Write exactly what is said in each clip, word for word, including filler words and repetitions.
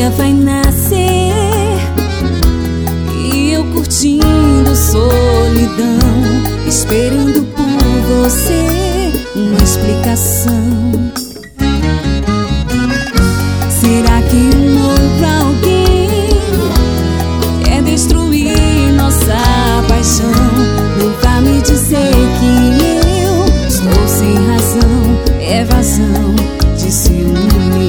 dia vai nascer e eu curtindo solidão, esperando por você uma explicação. Será que um outro alguém quer destruir nossa paixão? Não vá me dizer que eu estou sem razão, é vazão de ciúmes.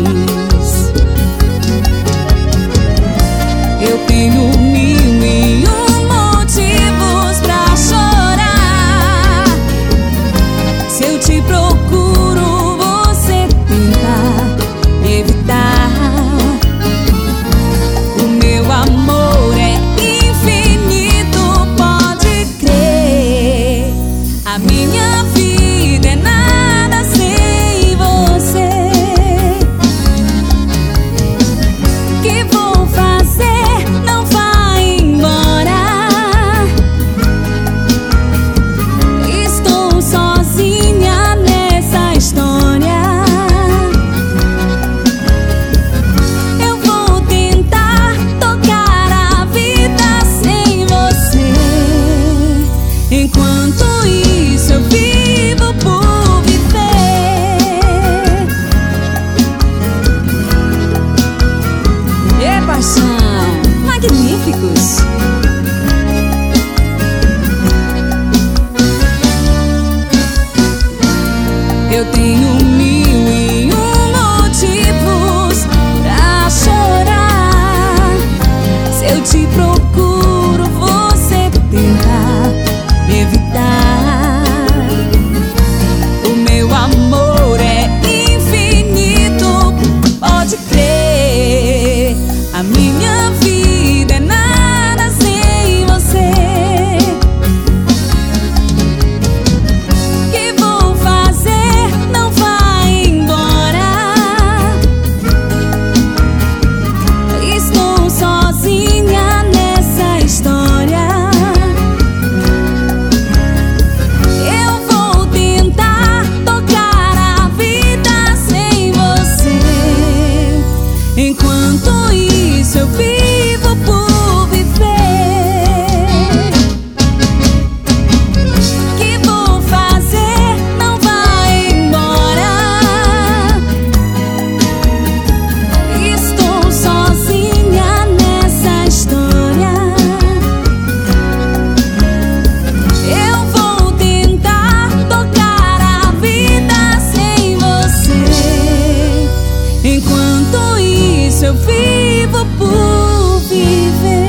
Eu tenho mil e um motivos pra chorar. Se eu te procuro, você tenta evitar. O meu amor é infinito, pode crer. A minha vida é nada sem você. Que vou fazer? Não vai embora. Estou sozinha nessa história. Eu vou tentar tocar a vida sem você. Enquanto isso eu vivo por viver. É paixão, magníficos. Eu tenho mil e um motivos pra chorar. Se eu te procuro, você tenta evitar. O meu amor é infinito, pode crer. A minha vida é nada sem você. Que vou fazer? Não vai embora. Estou sozinha nessa história. Eu vou tentar tocar a vida sem você. Enquanto isso eu vivo por viver. Que vou fazer? Não vai embora. Estou sozinha nessa história. Eu vou tentar tocar a vida sem você. Enquanto isso eu vivo por viver.